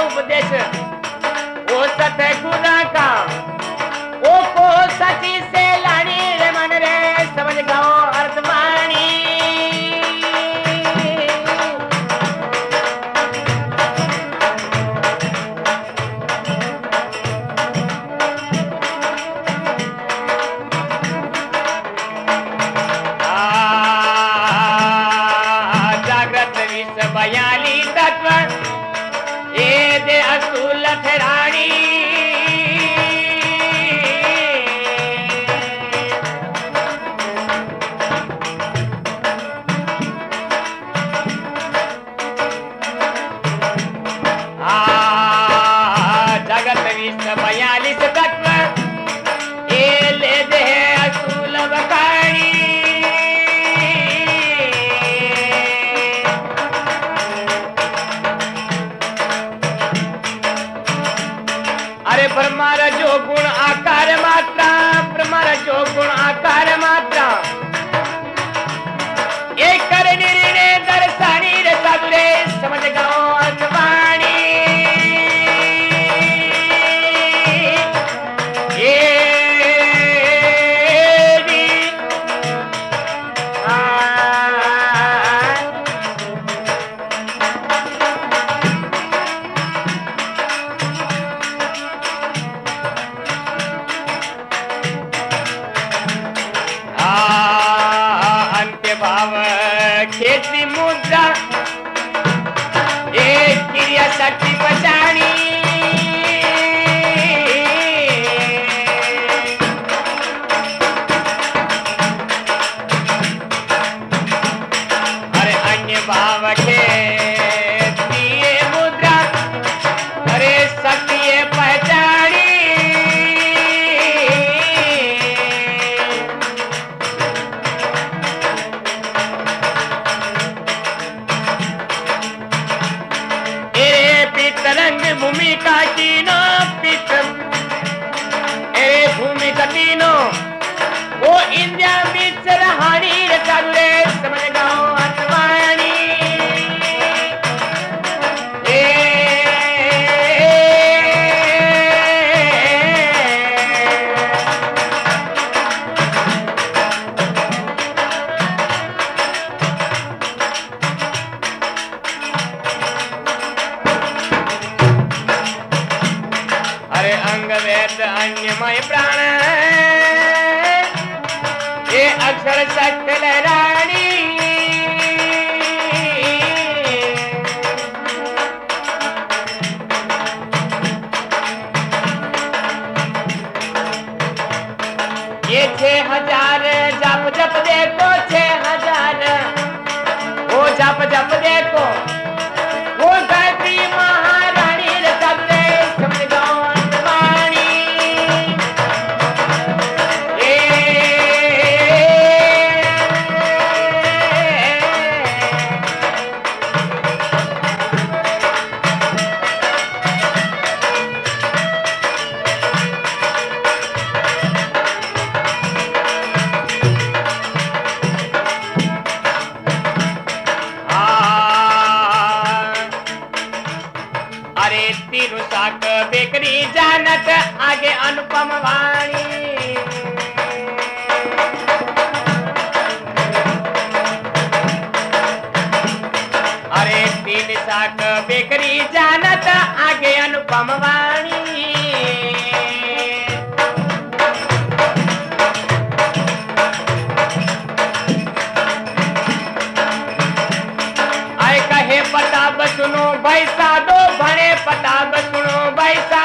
उपदेश ओ सत खुदा का ओ को सची से लानी रे मन रे समझ गाओ अर्थवाणी जागृत विष बयाली तत्व ए दे असूल ठहरानी जगत विष 42 तत्व ए ले दे असूल बखानी अरे ब्रह्मारा जो गुण आकार मात्रा ब्रह्मारा जो गुण आकार मात्रा एक कर निर्णय दर्शानी रे साधुरे समझ गाओ अर्थवाणी भाव खेती मुद्रा एक क्रिया शक्ति बचानी अरे अन्य भाव खेती मुद्रा अरे शक्ति पहचानी तरंग भूमिका तीनों पित ए भूमिका तीनों वो इंडिया बीच रहानी रे चालू समझ गाओ अर्थवाणी अरे अंग वेद अन्यमय प्राण ये अक्षर सकल रानी ये 6000 जप जप देखो 6000 वो जप जप देखो वो गायत्री महारानी रे सबरे समझ गाओ अरे तीनों साक बेकरी जानत आगे अनुपम वाणी अरे तीन साक बेकरी जानत आगे अनुपम वाणी आए कहे पता सुनो भाई साधो भणे पता सुनो भाई